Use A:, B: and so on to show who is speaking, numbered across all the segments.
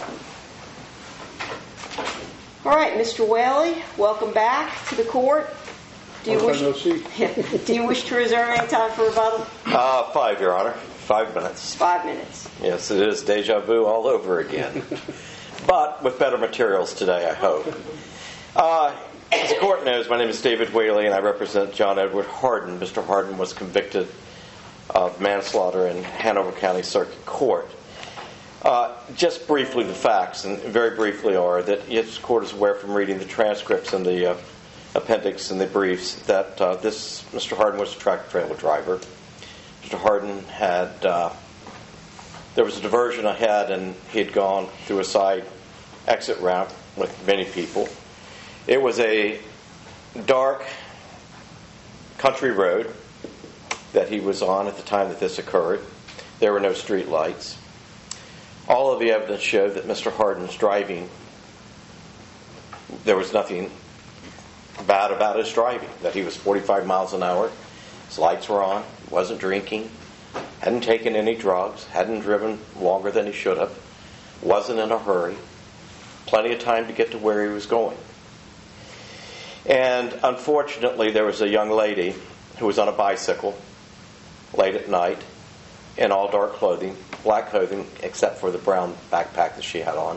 A: All right, Mr. Whaley, welcome back to the court. Do you wish to reserve any time for rebuttal?
B: 5, Your Honor. 5 minutes.
A: 5 minutes.
B: Yes, it is deja vu all over again. But with better materials today, I hope. As the court knows, my name is David Whaley, and I represent John Edward Hardin. Mr. Hardin was convicted of manslaughter in Hanover County Circuit Court. Just briefly, the facts, and very briefly, are that this court is aware from reading the transcripts and the appendix and the briefs that this Mr. Hardin was a tractor-trailer driver. Mr. Hardin had, there was a diversion ahead, and he had gone through a side exit ramp with many people. It was a dark country road that he was on at the time that this occurred. There were no street lights. All of the evidence showed that Mr. Hardin's driving, there was nothing bad about his driving, that he was 45 miles an hour, his lights were on, wasn't drinking, hadn't taken any drugs, hadn't driven longer than he should have, wasn't in a hurry, plenty of time to get to where he was going. And unfortunately, there was a young lady who was on a bicycle late at night in all dark clothing, black clothing except for the brown backpack that she had on.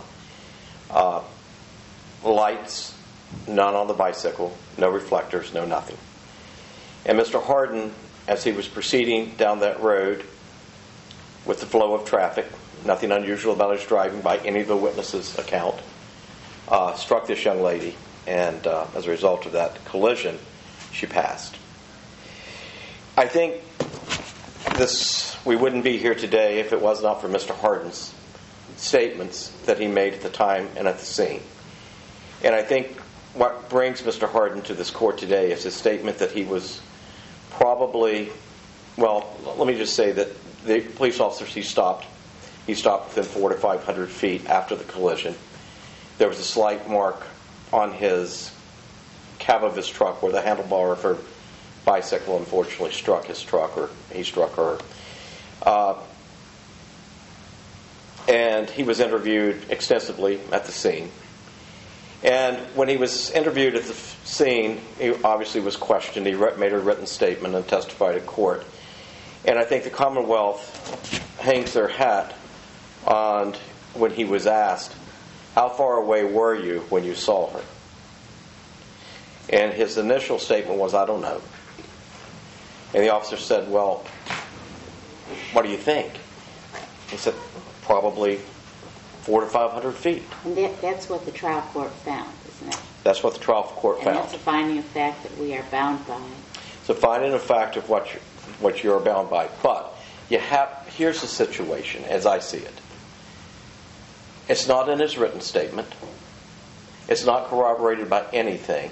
B: Lights, none on the bicycle, no reflectors, no nothing. And Mr. Hardin, as he was proceeding down that road with the flow of traffic, nothing unusual about his driving by any of the witnesses' account, struck this young lady, and as a result of that collision, she passed. I think we wouldn't be here today if it was not for Mr. Hardin's statements that he made at the time and at the scene. And I think what brings Mr. Hardin to this court today is his statement that he was probably, well, let me just say that the police officers he stopped within 400 to 500 feet after the collision. There was a slight mark on his cab of his truck where the handlebar of her bicycle unfortunately struck his truck, or he struck her. And he was interviewed extensively at the scene. And when he was interviewed at the scene, he obviously was questioned. He made a written statement and testified in court. And I think the Commonwealth hangs their hat on when he was asked, how far away were you when you saw her? And his initial statement was, I don't know. And the officer said, well, what do you think? He said, probably 400 to 500 feet.
C: And that's what the trial court found, isn't it?
B: That's what the trial court found.
C: And that's a finding of fact that we are bound by.
B: It's a finding of fact of what you are bound by. But here's the situation as I see it. It's not in his written statement. It's not corroborated by anything.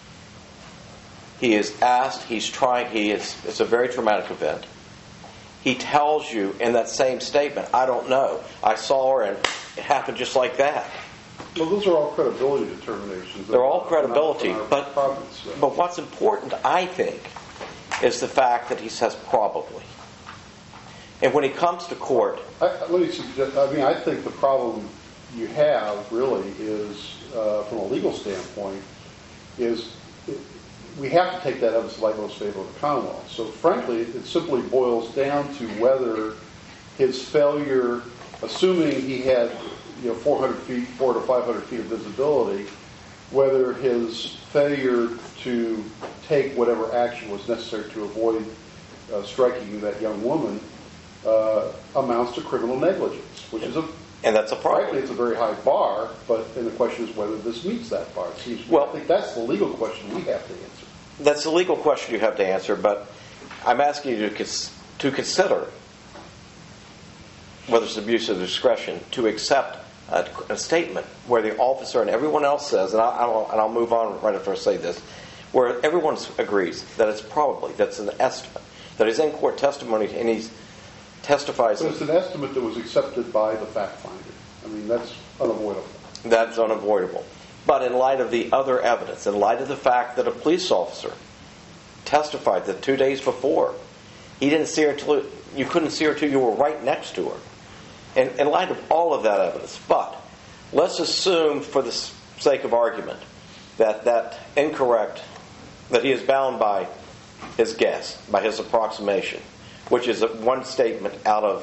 B: He is asked, it's a very traumatic event. He tells you in that same statement, I don't know. I saw her and it happened just like that.
D: Well, those are all credibility determinations.
B: They're all credibility. But what's important, I think, is the fact that he says probably. And when he comes to court...
D: let me suggest, I think the problem you have, really, is, from a legal standpoint, is we have to take that evidence of light most favorable to the Commonwealth. So, frankly, it simply boils down to whether his failure, assuming he had 400 to 500 feet of visibility, whether his failure to take whatever action was necessary to avoid striking that young woman amounts to criminal negligence, which is
B: and that's a problem.
D: Frankly, it's a very high bar, but then the question is whether this meets that bar. I think that's the legal question we have to answer.
B: That's the legal question you have to answer, but I'm asking you to consider whether it's abuse of discretion to accept a statement where the officer and everyone else says, and I'll move on right after I say this, where everyone agrees that it's probably, that's an estimate, that is in court testimony and he testifies.
D: But it's an estimate that was accepted by the fact finder. That's unavoidable.
B: That's unavoidable. But in light of the other evidence, in light of the fact that a police officer testified that 2 days before, he didn't see her until you couldn't see her until you were right next to her. And in light of all of that evidence, but let's assume, for the sake of argument, that he is bound by his guess, by his approximation, which is one statement out of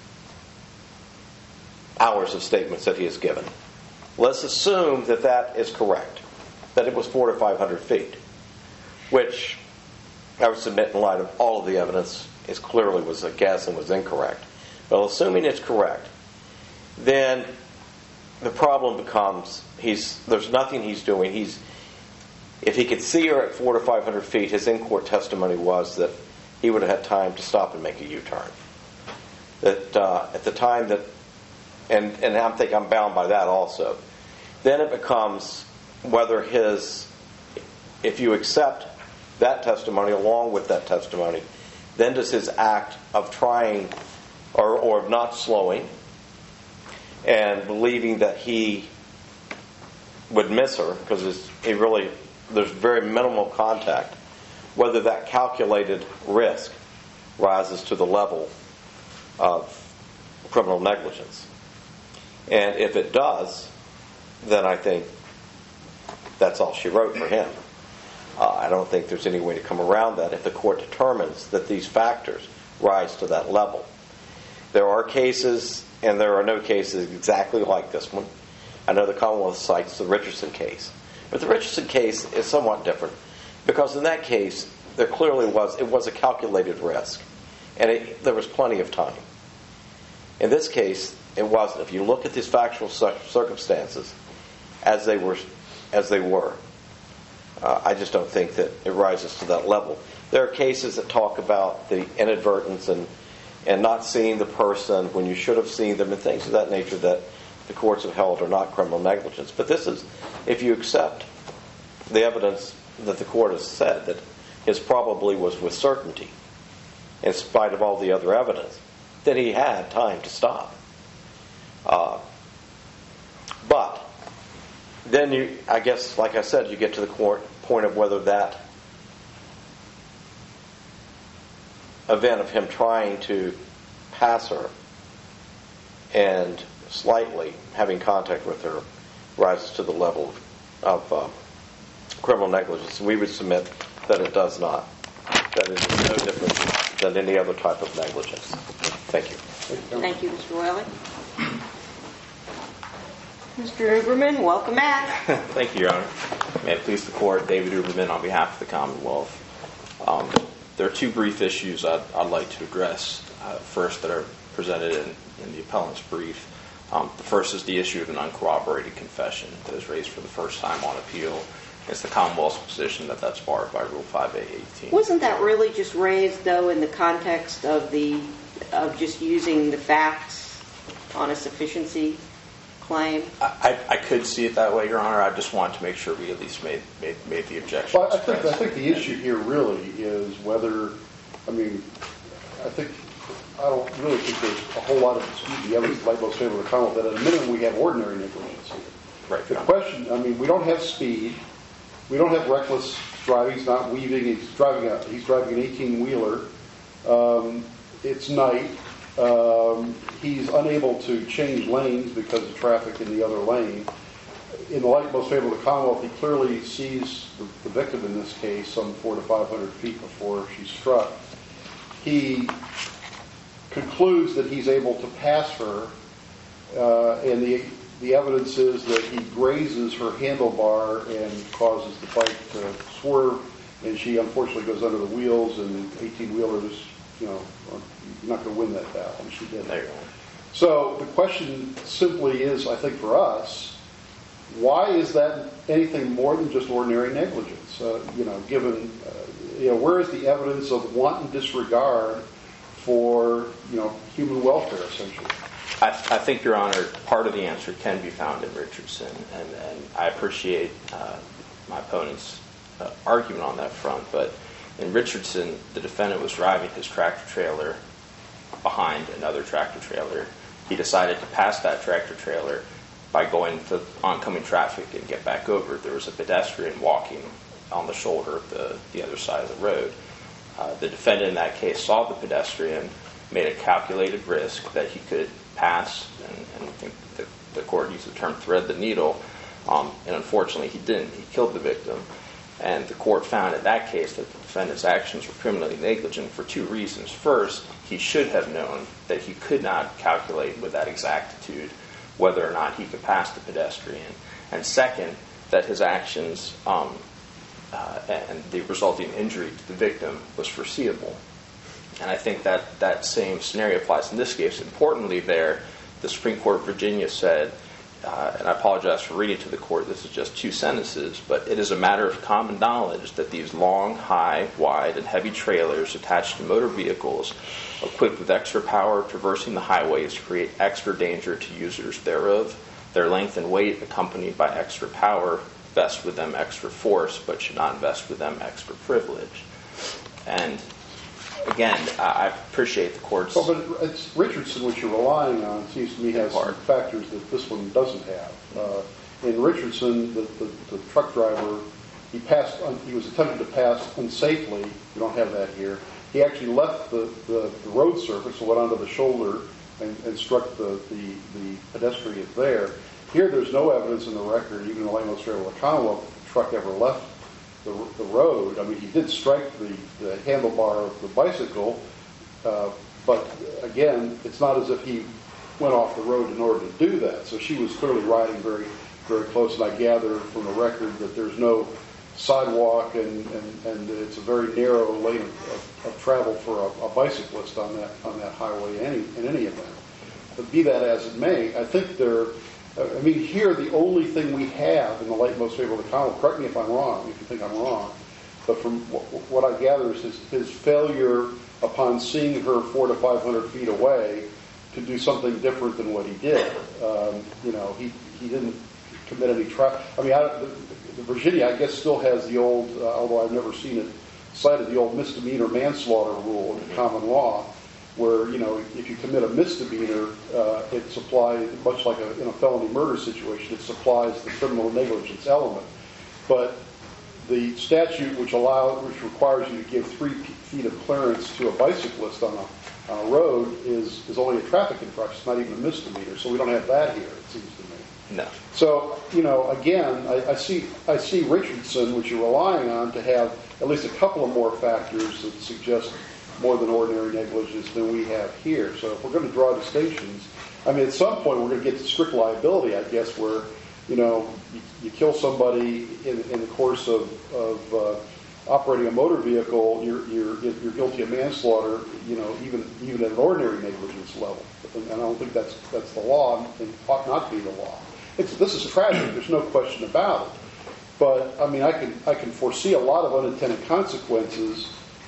B: hours of statements that he has given. Let's assume that is correct, that it was 400 to 500 feet, which I would submit in light of all of the evidence is clearly was a guess and was incorrect. But assuming it's correct, then the problem becomes there's nothing he's doing. If he could see her at 400 to 500 feet, his in-court testimony was that he would have had time to stop and make a U-turn. That at the time that, and I think I'm bound by that also. Then it becomes whether if you accept that testimony along with that testimony, then does his act of trying or of not slowing and believing that he would miss her because there's very minimal contact, whether that calculated risk rises to the level of criminal negligence. And if it does, then I think that's all she wrote for him. I don't think there's any way to come around that if the court determines that these factors rise to that level. There are cases, and there are no cases exactly like this one. I know the Commonwealth cites the Richardson case. But the Richardson case is somewhat different because in that case, there clearly was a calculated risk. And there was plenty of time. In this case, it wasn't. If you look at these factual circumstances as they were, I just don't think that it rises to that level. There are cases that talk about the inadvertence and not seeing the person when you should have seen them and things of that nature that the courts have held are not criminal negligence. But this is, if you accept the evidence that the court has said that his probably was with certainty, in spite of all the other evidence, then he had time to stop. But then I guess, like I said, you get to the point of whether that event of him trying to pass her and slightly having contact with her rises to the level of criminal negligence. We would submit that it does not. That it is no different than any other type of negligence. Thank you.
A: Thank you, Mr. Whaley. Mr. Uberman, welcome back.
E: Thank you, Your Honor. May it please the Court, David Uberman on behalf of the Commonwealth. There are two brief issues I'd like to address first that are presented in the appellant's brief. The first is the issue of an uncorroborated confession that is raised for the first time on appeal. It's the Commonwealth's position that that's barred by Rule 5A.18.
A: Wasn't that really just raised, though, in the context of just using the facts on a sufficiency claim?
E: I could see it that way, Your Honor. I just wanted to make sure we at least made the objection.
D: Well, I think the issue here really is whether, I don't really think there's a whole lot of dispute. The evidence like most favor of the Commonwealth that at a minimum we have ordinary negligence here.
E: Right.
D: The question, we don't have speed. We don't have reckless driving. He's not weaving. He's driving an 18-wheeler. It's night. He's unable to change lanes because of traffic in the other lane. In the light most favorable to the Commonwealth, he clearly sees the victim in this case some 400 to 500 feet before she's struck. He concludes that he's able to pass her, and the evidence is that he grazes her handlebar and causes the bike to swerve, and she unfortunately goes under the wheels, and 18-wheelers, you're not going to win that battle, and she did. So the question simply is, I think for us, why is that anything more than just ordinary negligence? Given, where is the evidence of wanton disregard for, human welfare, essentially?
E: I think, Your Honor, part of the answer can be found in Richardson, and I appreciate my opponent's argument on that front, but in Richardson, the defendant was driving his tractor-trailer behind another tractor-trailer. He decided to pass that tractor-trailer by going to oncoming traffic and get back over. There was a pedestrian walking on the shoulder of the other side of the road. The defendant in that case saw the pedestrian, made a calculated risk that he could pass, and I think the court court used the term thread the needle, and unfortunately he didn't. He killed the victim. And the court found in that case that the defendant's actions were criminally negligent for two reasons. First, he should have known that he could not calculate with that exactitude whether or not he could pass the pedestrian. And second, that his actions and the resulting injury to the victim was foreseeable. And I think that same scenario applies in this case. Importantly there, the Supreme Court of Virginia said, and I apologize for reading to the court, this is just two sentences, but it is a matter of common knowledge that these long, high, wide, and heavy trailers attached to motor vehicles equipped with extra power traversing the highways create extra danger to users thereof. Their length and weight, accompanied by extra power, vest with them extra force, but should not vest with them extra privilege. And again, I appreciate the court's...
D: Well, but it's Richardson, which you're relying on, seems to me has some factors that this one doesn't have. In Richardson, the truck driver, he was attempting to pass unsafely. We don't have that here. He actually left the road surface and went onto the shoulder and struck the pedestrian there. Here, there's no evidence in the record, even in the light most favorable of the Commonwealth, that the truck ever left the road. I mean, he did strike the handlebar of the bicycle, but again, it's not as if he went off the road in order to do that. So she was clearly riding very, very close, and I gather from the record that there's no sidewalk and it's a very narrow lane of travel for a bicyclist on that highway in any event. But be that as it may, I think here the only thing we have in the light most favorable of the Commonwealth, correct me if I'm wrong, if you think I'm wrong, but from what I gather is his failure upon seeing her 400 to 500 feet away to do something different than what he did. He didn't commit any Virginia, I guess, still has the old, although I've never seen it cited, the old misdemeanor manslaughter rule in the common law, where, if you commit a misdemeanor, it's applied, much like in a felony murder situation, it supplies the criminal negligence element. But the statute which requires you to give 3 feet of clearance to a bicyclist on a road is only a traffic infraction. It's not even a misdemeanor. So we don't have that here, it seems to me.
E: No.
D: So, again, I see Richardson, which you're relying on, to have at least a couple of more factors that suggest more than ordinary negligence than we have here. So if we're going to draw distinctions, at some point we're going to get to strict liability, I guess, where, you kill somebody in the course of operating a motor vehicle, you're guilty of manslaughter, even at an ordinary negligence level. And I don't think that's the law, and ought not to be the law. This is tragic. There's no question about it. But I can foresee a lot of unintended consequences.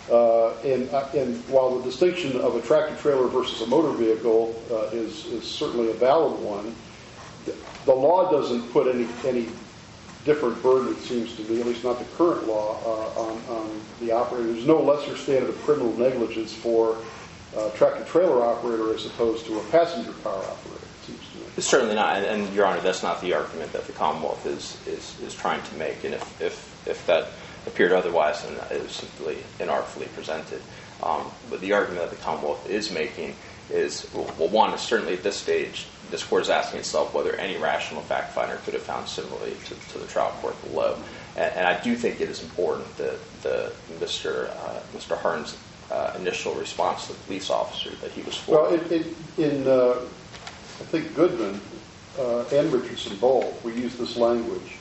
D: And while the distinction of a tractor trailer versus a motor vehicle is certainly a valid one, the law doesn't put any different burden, it seems to me, at least not the current law, on the operator. There's no lesser standard of criminal negligence for a tractor trailer operator as opposed to a passenger car operator, it seems to me.
E: It's certainly not, and Your Honor, that's not the argument that the Commonwealth is trying to make. And if that appeared otherwise, then it was simply inartfully presented. But the argument that the Commonwealth is making is, well, one, is certainly at this stage, this court is asking itself whether any rational fact finder could have found similarly to the trial court below. And I do think it is important that Mr. Harden's initial response to the police officer that he was for.
D: Well, I think Goodman and Richardson both, we use this language.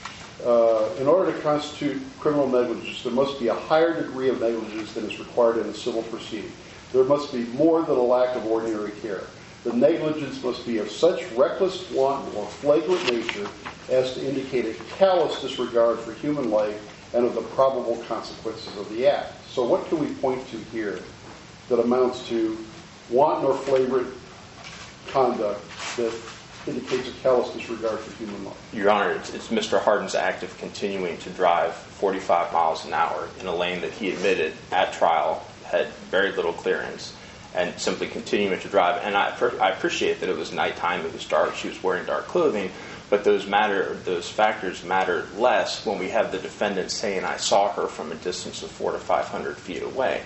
D: In order to constitute criminal negligence, there must be a higher degree of negligence than is required in a civil proceeding. There must be more than a lack of ordinary care. The negligence must be of such reckless, wanton, or flagrant nature as to indicate a callous disregard for human life and of the probable consequences of the act. So what can we point to here that amounts to wanton or flagrant conduct that indicates a callous disregard for human life?
E: Your Honor, it's Mr. Harden's act of continuing to drive 45 miles an hour in a lane that he admitted at trial had very little clearance, and simply continuing to drive. And I appreciate that it was nighttime, it was dark, she was wearing dark clothing, but those factors matter less when we have the defendant saying, I saw her from a distance of 400 to 500 feet away.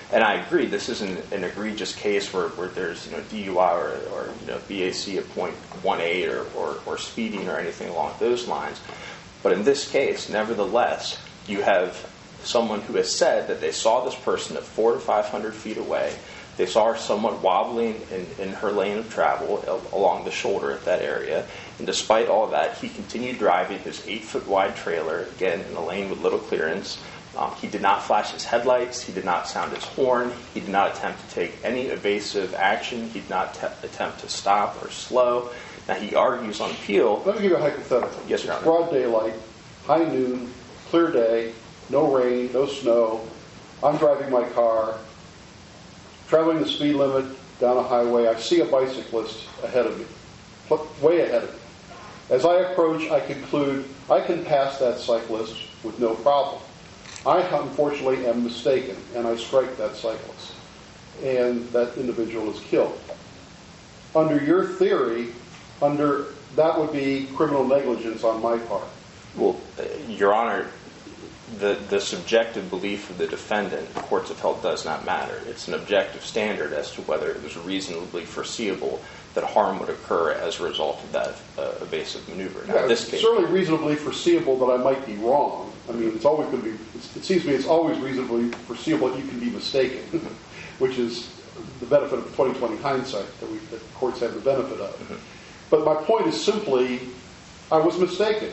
E: And I agree, this isn't an egregious case where there's DUI or BAC of .18 or speeding or anything along those lines. But in this case, nevertheless, you have someone who has said that they saw this person at 400 to 500 feet away. They saw her somewhat wobbling in her lane of travel along the shoulder at that area. And despite all of that, he continued driving his 8-foot wide trailer, again, in a lane with little clearance. He did not flash his headlights. He did not sound his horn. He did not attempt to take any evasive action. He did not attempt to stop or slow. Now, he argues on appeal.
D: Let me give you a hypothetical.
E: Yes, Your Honor.
D: Broad daylight, high noon, clear day, no rain, no snow. I'm driving my car, traveling the speed limit down a highway. I see a bicyclist ahead of me, way ahead of me. As I approach, I conclude I can pass that cyclist with no problem. I, unfortunately, am mistaken, and I strike that cyclist, and that individual is killed. Under your theory, that would be criminal negligence on my part.
E: Well, Your Honor, the subjective belief of the defendant, the courts have held, does not matter. It's an objective standard as to whether it was reasonably foreseeable that harm would occur as a result of that evasive maneuver. Now,
D: Yeah,
E: in this
D: it's
E: case,
D: certainly reasonably foreseeable that I might be wrong. I mean, it's always going to be. It seems to me it's always reasonably foreseeable that you can be mistaken, which is the benefit of 20/20 hindsight that courts have the benefit of. But my point is simply, I was mistaken,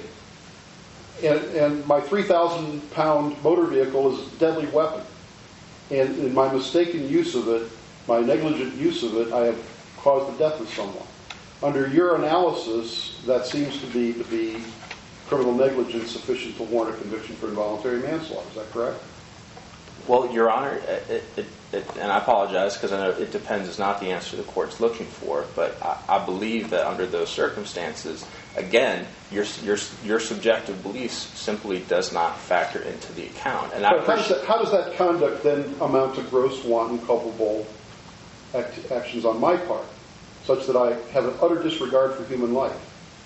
D: and my 3,000-pound motor vehicle is a deadly weapon, and in my mistaken use of it, my negligent use of it, I have caused the death of someone. Under your analysis, that seems to be criminal negligence sufficient to warrant a conviction for involuntary manslaughter. Is that correct?
E: well, Your Honor, and I apologize because I know it depends is not the answer the court's looking for, but I believe that under those circumstances, again, your subjective beliefs simply does not factor into the account. And
D: how does that conduct then amount to gross, wanton, culpable actions on my part, such that I have an utter disregard for human life?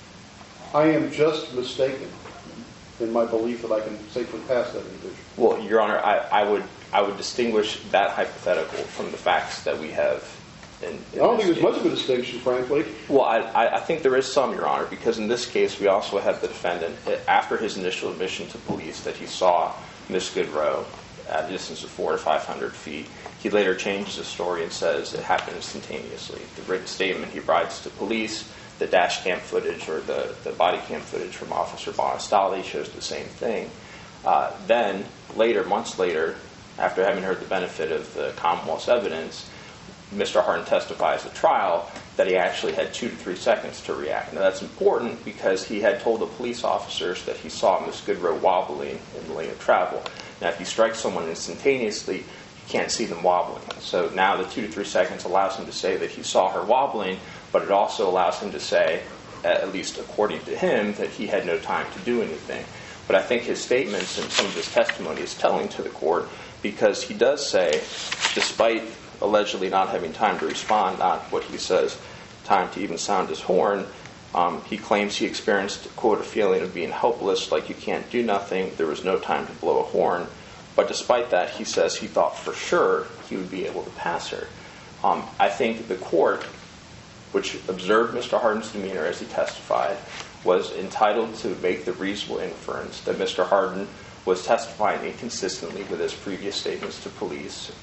D: I am just mistaken in my belief that I can safely pass that individual.
E: Well, Your Honor, I would distinguish that hypothetical from the facts that we have. I
D: don't think there's much of a distinction, frankly.
E: Well, I think there is some, Your Honor, because in this case we also have the defendant, after his initial admission to police that he saw Miss Goodrow at a distance of 400 to 500 feet, he later changes his story and says it happened instantaneously. The written statement he writes to police, the dash cam footage or the body cam footage from Officer Bonastale shows the same thing. Then, later, months later, after having heard the benefit of the Commonwealth's evidence, Mr. Hardin testifies at trial that he actually had 2 to 3 seconds to react. Now, that's important because he had told the police officers that he saw Miss Goodrow wobbling in the lane of travel. Now, if you strike someone instantaneously, you can't see them wobbling. So now the 2 to 3 seconds allows him to say that he saw her wobbling, but it also allows him to say, at least according to him, that he had no time to do anything. But I think his statements and some of his testimony is telling to the court because he does say, despite allegedly not having time to respond, not what he says, time to even sound his horn, he claims he experienced, quote, a feeling of being helpless, like you can't do nothing, there was no time to blow a horn. But despite that, he says he thought for sure he would be able to pass her. I think the court, which observed Mr. Hardin's demeanor as he testified, was entitled to make the reasonable inference that Mr. Hardin was testifying inconsistently with his previous statements to police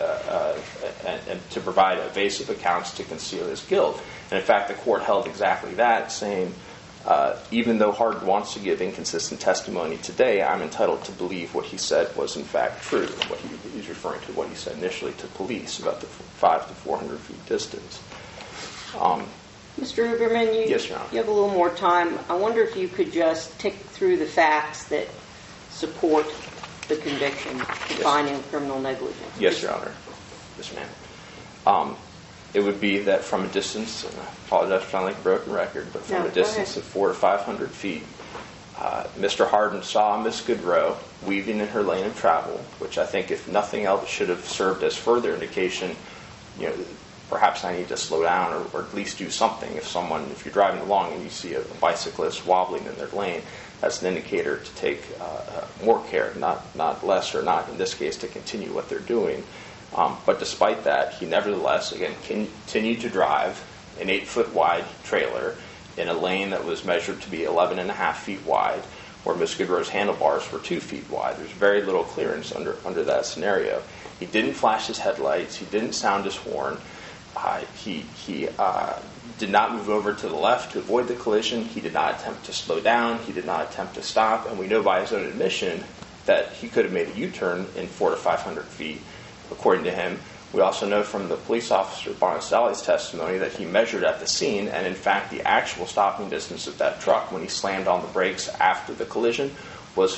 E: and to provide evasive accounts to conceal his guilt. And in fact, the court held exactly that, saying, even though Hardin wants to give inconsistent testimony today, I'm entitled to believe what he said was in fact true. What he's referring to what he said initially to police about the 500 to 400 feet distance.
A: Mr. Huberman,
E: Yes, Your Honor.
A: you have a little more time. I wonder if you could just tick through the facts that support the conviction, finding criminal negligence.
E: Yes, Your Honor. Yes, ma'am. It would be that from a distance, and I apologize for sounding like a broken record, but from a distance of 400 to 500 feet, Mr. Hardin saw Miss Goodrow weaving in her lane of travel, which I think, if nothing else, should have served as further indication, perhaps I need to slow down or at least do something. If you're driving along and you see a bicyclist wobbling in their lane, that's an indicator to take more care, not less, or not, in this case, to continue what they're doing. But despite that, he nevertheless, again, continued to drive an 8-foot wide trailer in a lane that was measured to be 11.5 feet wide, where Ms. Goodrow's handlebars were 2 feet wide. There's very little clearance under that scenario. He didn't flash his headlights. He didn't sound his horn. He did not move over to the left to avoid the collision. He did not attempt to slow down. He did not attempt to stop. And we know by his own admission that he could have made a U-turn in 400 to 500 feet, according to him. We also know from the police officer Bonasali's testimony that he measured at the scene, and in fact the actual stopping distance of that truck when he slammed on the brakes after the collision was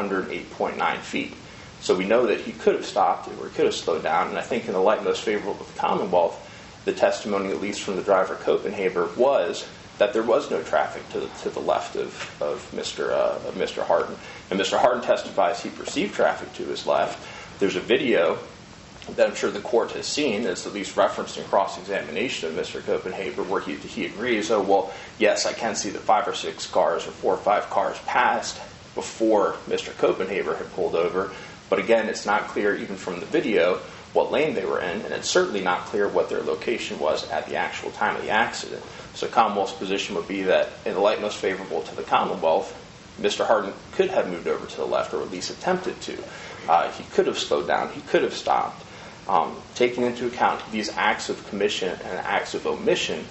E: 408.9 feet. So we know that he could have stopped or he could have slowed down, and I think in the light most favorable to the Commonwealth, the testimony, at least from the driver Copenhaver, was that there was no traffic to the left of Mr. Hardin. And Mr. Hardin testifies he perceived traffic to his left. There's a video that I'm sure the court has seen, that's at least referenced in cross-examination of Mr. Copenhaver, where he agrees, oh, well, yes, I can see that 5 or 6 cars or 4 or 5 cars passed before Mr. Copenhaver had pulled over. But again, it's not clear even from the video what lane they were in, and it's certainly not clear what their location was at the actual time of the accident. So Commonwealth's position would be that, in the light most favorable to the Commonwealth, Mr. Hardin could have moved over to the left, or at least attempted to. He could have slowed down. He could have stopped. Taking into account these acts of commission and acts of omission,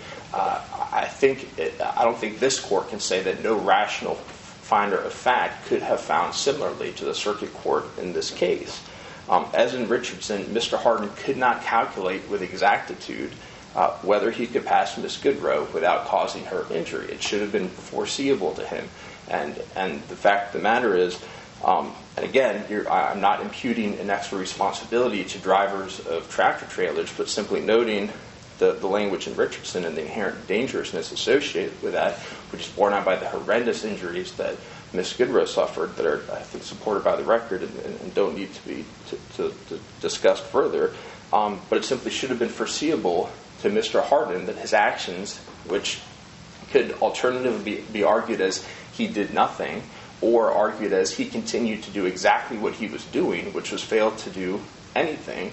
E: I don't think this court can say that no rational finder of fact could have found similarly to the circuit court in this case. As in Richardson, Mr. Hardin could not calculate with exactitude whether he could pass Ms. Goodrow without causing her injury. It should have been foreseeable to him. And the fact of the matter is, and again, I'm not imputing an extra responsibility to drivers of tractor trailers, but simply noting the language in Richardson and the inherent dangerousness associated with that, which is borne out by the horrendous injuries that Ms. Goodrow suffered that are, I think, supported by the record and don't need to be discussed further. But it simply should have been foreseeable to Mr. Hardin that his actions, which could alternatively be argued as he did nothing, or argued as he continued to do exactly what he was doing, which was fail to do anything,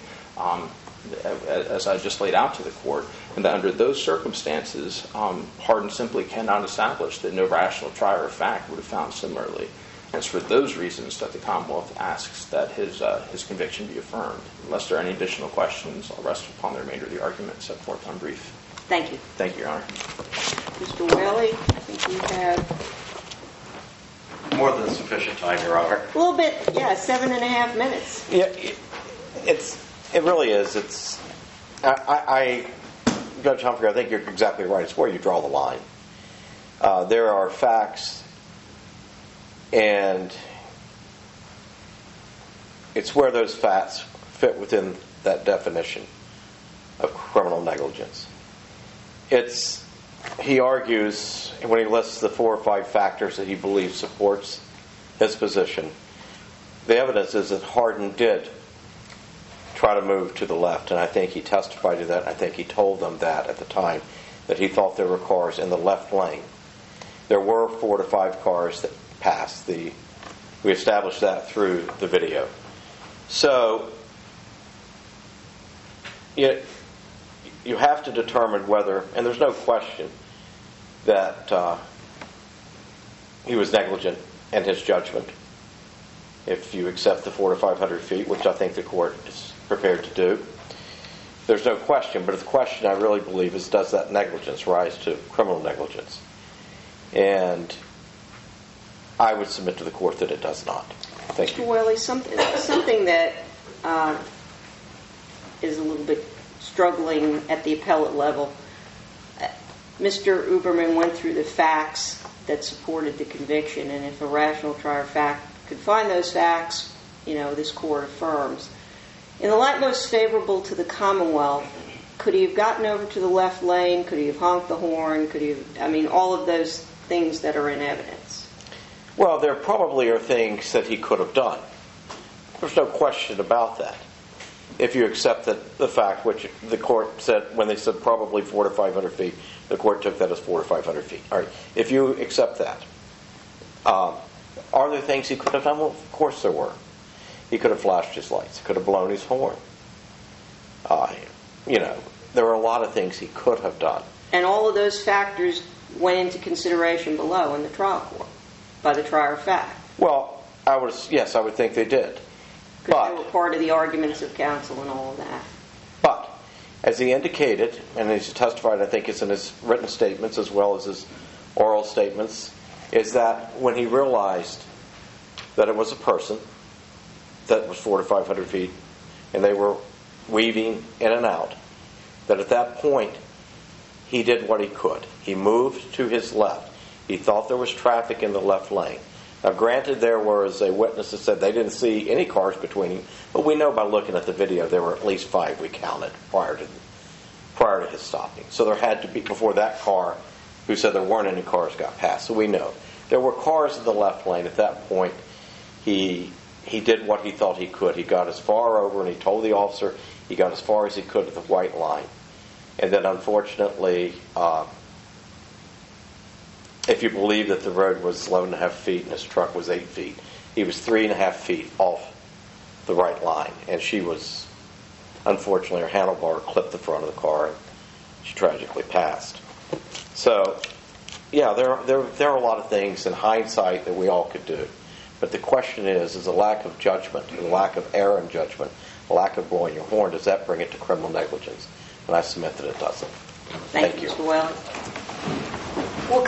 E: as I just laid out to the court, and that under those circumstances, Hardin simply cannot establish that no rational trier of fact would have found similarly. And it's for those reasons that the Commonwealth asks that his conviction be affirmed. Unless there are any additional questions, I'll rest upon the remainder of the argument set forth on brief.
A: Thank you.
E: Thank you, Your Honor.
A: Mr. Whaley, I think you have
B: more than sufficient time, Your Honor.
A: a little bit, 7.5 minutes.
B: Yeah, it really is. Judge Humphrey, I think you're exactly right. It's where you draw the line. There are facts, and it's where those facts fit within that definition of criminal negligence. He argues, when he lists the 4 or 5 factors that he believes supports his position, the evidence is that Hardin did try to move to the left, and I think he testified to that. I think he told them that at the time, that he thought there were cars in the left lane. There were 4 to 5 cars that passed. We established that through the video. So you have to determine whether, and there's no question that he was negligent in his judgment. If you accept the 400 to 500 feet, which I think the court is prepared to do, there's no question. But the question I really believe is, does that negligence rise to criminal negligence? And I would submit to the court that it does not. Thank you.
A: Mr. Whaley, something that is a little bit struggling at the appellate level. Mr. Uberman went through the facts that supported the conviction, and if a rational trier of fact could find those facts, this court affirms. In the light most favorable to the Commonwealth, could he have gotten over to the left lane? Could he have honked the horn? All of those things that are in evidence.
B: Well, there probably are things that he could have done. There's no question about that. If you accept the fact, which the court said, when they said probably 400 to 500 feet, the court took that as 400 to 500 feet. All right. If you accept that, are there things he could have done? Well, of course there were. He could have flashed his lights. He could have blown his horn. There were a lot of things he could have done.
A: And all of those factors went into consideration below in the trial court by the trier of fact.
B: Well, I would think they did.
A: Because they were part of the arguments of counsel and all of that.
B: But, as he indicated, and he's testified, I think it's in his written statements as well as his oral statements, is that when he realized that it was a person that was 400 to 500 feet, and they were weaving in and out, that at that point, he did what he could. He moved to his left. He thought there was traffic in the left lane. Now, granted, there was a witness that said they didn't see any cars between him, but we know by looking at the video there were at least 5 we counted prior to his stopping. So there had to be, before that car, who said there weren't any cars, got past. So we know. There were cars in the left lane. At that point, he did what he thought he could. He got as far over, and he told the officer he got as far as he could at the white line. And then, unfortunately, if you believe that the road was 11.5 feet and his truck was 8 feet, he was 3.5 feet off the right line. And she was, unfortunately, her handlebar clipped the front of the car, and she tragically passed. So, yeah, there are a lot of things in hindsight that we all could do. But the question is a lack of judgment, a lack of error in judgment, a lack of blowing your horn, does that bring it to criminal negligence? And I submit that it doesn't.
A: Thank you, Mr. Welling.